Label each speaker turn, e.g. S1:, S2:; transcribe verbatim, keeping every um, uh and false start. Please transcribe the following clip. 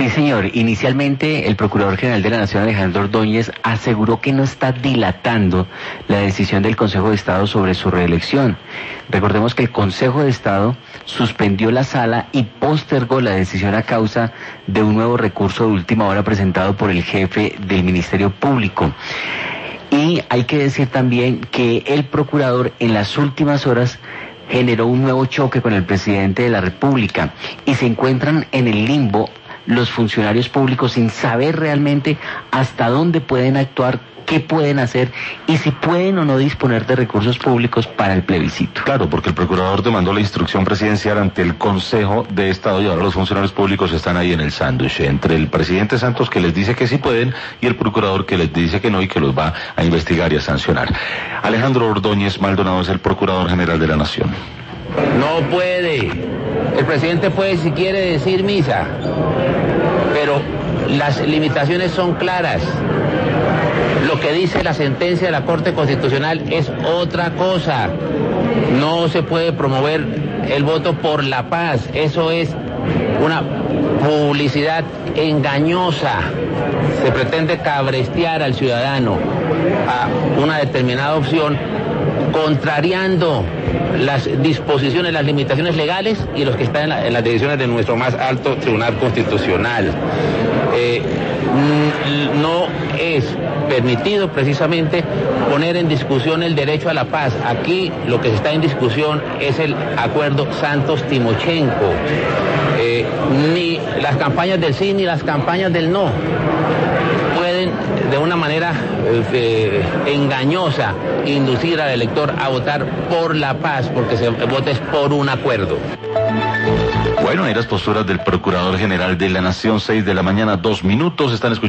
S1: Sí, señor. Inicialmente, el Procurador General de la Nación, Alejandro Ordóñez, aseguró que no está dilatando la decisión del Consejo de Estado sobre su reelección. Recordemos que el Consejo de Estado suspendió la sala y postergó la decisión a causa de un nuevo recurso de última hora presentado por el jefe del Ministerio Público. Y hay que decir también que el Procurador en las últimas horas generó un nuevo choque con el presidente de la República y se encuentran en el limbo los funcionarios públicos sin saber realmente hasta dónde pueden actuar, qué pueden hacer y si pueden o no disponer de recursos públicos para el plebiscito.
S2: Claro, porque el procurador demandó la instrucción presidencial ante el Consejo de Estado y ahora los funcionarios públicos están ahí en el sándwich entre el presidente Santos, que les dice que sí pueden, y el procurador, que les dice que no y que los va a investigar y a sancionar. Alejandro Ordóñez Maldonado es el Procurador General de la Nación.
S3: No puede. El presidente puede, si quiere, decir misa, pero las limitaciones son claras. Lo que dice la sentencia de la Corte Constitucional es otra cosa. No se puede promover el voto por la paz. Eso es una publicidad engañosa. Se pretende cabrestear al ciudadano a una determinada opción, contrariando las disposiciones, las limitaciones legales y los que están en, la, en las decisiones de nuestro más alto Tribunal Constitucional. Eh, no es permitido precisamente poner en discusión el derecho a la paz. Aquí lo que está en discusión es el acuerdo Santos-Timochenko. Eh, ni las campañas del sí ni las campañas del no pueden de una manera eh, engañosa inducir al elector a votar por la paz, porque se vota es por un acuerdo.
S2: Bueno, ahí las posturas del Procurador General de la Nación, seis de la mañana, dos minutos, están escuchando.